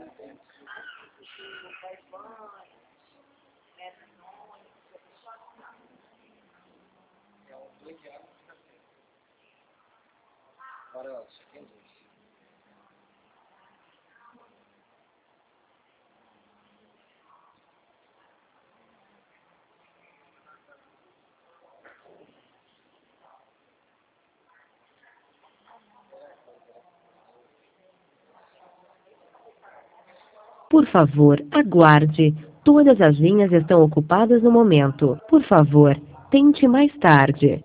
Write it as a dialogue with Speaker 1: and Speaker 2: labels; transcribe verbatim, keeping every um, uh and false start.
Speaker 1: Agora, isso aqui é dois.
Speaker 2: Por favor, aguarde. Todas as linhas estão ocupadas no momento. Por favor, tente mais tarde.